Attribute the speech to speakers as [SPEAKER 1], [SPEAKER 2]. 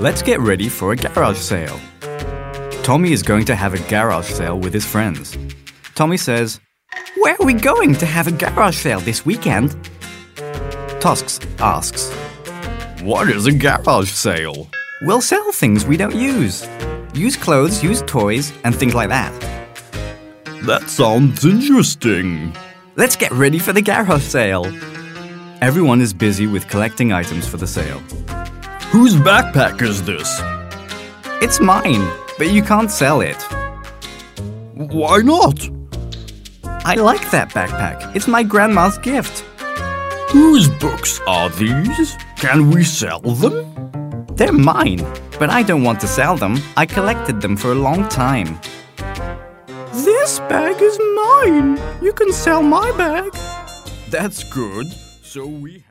[SPEAKER 1] Let's get ready for a garage sale. Tommy is going to have a garage sale with his friends. Tommy says, "Where are we going to have a garage sale this weekend?" Tosks asks, "What is a garage sale?" "We'll sell things we don't use. Used clothes, used toys, and things like that."
[SPEAKER 2] That sounds interesting.
[SPEAKER 1] Let's get ready for the garage sale. Everyone is busy with collecting items for the sale.
[SPEAKER 2] Whose backpack is this?
[SPEAKER 1] It's mine, but you can't sell it.
[SPEAKER 2] Why not?
[SPEAKER 1] I like that backpack. It's my grandma's gift.
[SPEAKER 2] Whose books are these? Can we sell them?
[SPEAKER 1] They're mine, but I don't want to sell them. I collected them for a long time.
[SPEAKER 2] This bag is mine. You can sell my bag. That's good. So we